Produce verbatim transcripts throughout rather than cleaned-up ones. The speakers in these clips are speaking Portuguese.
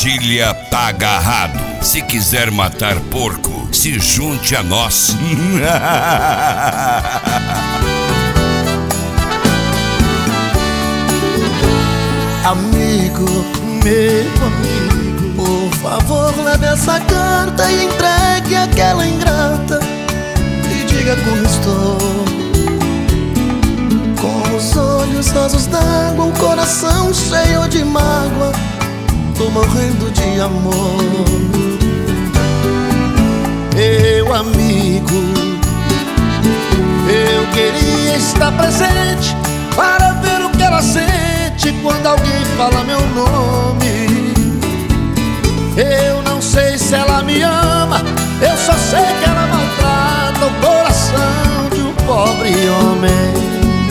Padilha tá agarrado. Se quiser matar porco, se junte a nós. Amigo, meu amigo, por favor leve essa carta e entregue àquela ingrata e diga como estou. Com os olhos rasos d'água, o coração cheio de mágoa, tô morrendo de amor. Meu amigo, eu queria estar presente para ver o que ela sente quando alguém fala meu nome. Eu não sei se ela me ama, eu só sei que ela maltrata o coração de um pobre homem.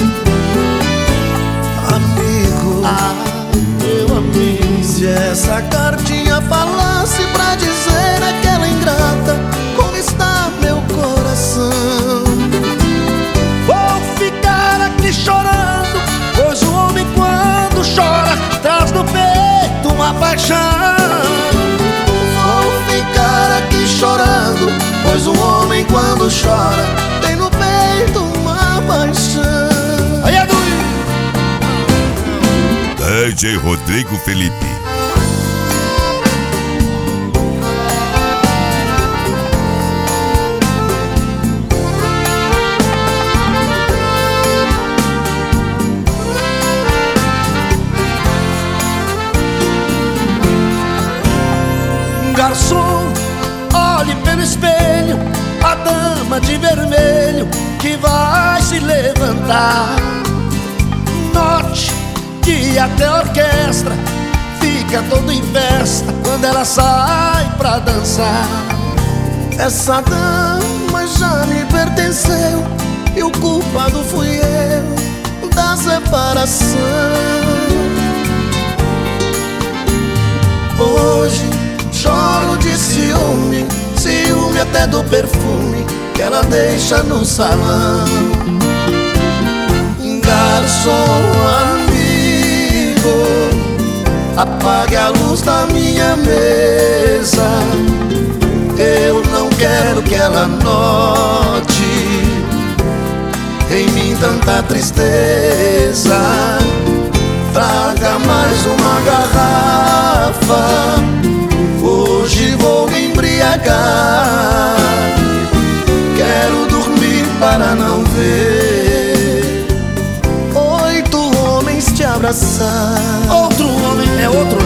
Amigo, ah, meu amigo, se essa cartinha falasse pra dizer àquela ingrata como está meu coração, vou ficar aqui chorando, pois o homem quando chora traz no peito uma paixão. Vou ficar aqui chorando, pois o homem quando chora tem no peito uma paixão. Aí é doido. D J Rodrigo Felipe. Garçom, olhe pelo espelho a dama de vermelho que vai se levantar. Note que até a orquestra fica todo em festa quando ela sai pra dançar. Essa dama já me pertenceu e o culpado fui eu da separação. Hoje choro de ciúme, ciúme até do perfume que ela deixa no salão. Garçom amigo, apague a luz da minha mesa. Eu não quero que ela note em mim tanta tristeza. Traga mais uma garrafa, hoje vou me embriagar. Quero dormir para não ver oito homens te abraçar. Outro homem é outro